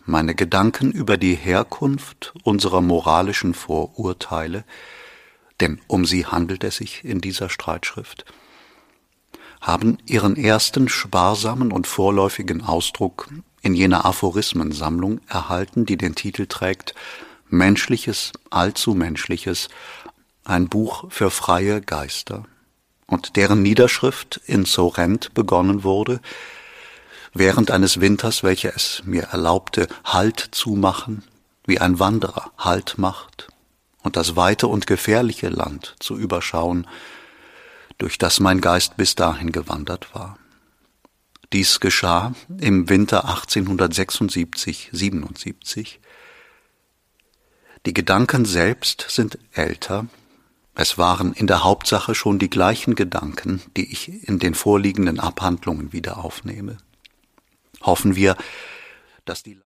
meine Gedanken über die Herkunft unserer moralischen Vorurteile, denn um sie handelt es sich in dieser Streitschrift, haben ihren ersten sparsamen und vorläufigen Ausdruck in jener Aphorismensammlung erhalten, die den Titel trägt »Menschliches, allzu Menschliches, ein Buch für freie Geister«, und deren Niederschrift in Sorrent begonnen wurde, während eines Winters, welcher es mir erlaubte, Halt zu machen, wie ein Wanderer Halt macht, und das weite und gefährliche Land zu überschauen, durch das mein Geist bis dahin gewandert war. Dies geschah im Winter 1876/77. Die Gedanken selbst sind älter. Es waren in der Hauptsache schon die gleichen Gedanken, die ich in den vorliegenden Abhandlungen wieder aufnehme. Hoffen wir, dass die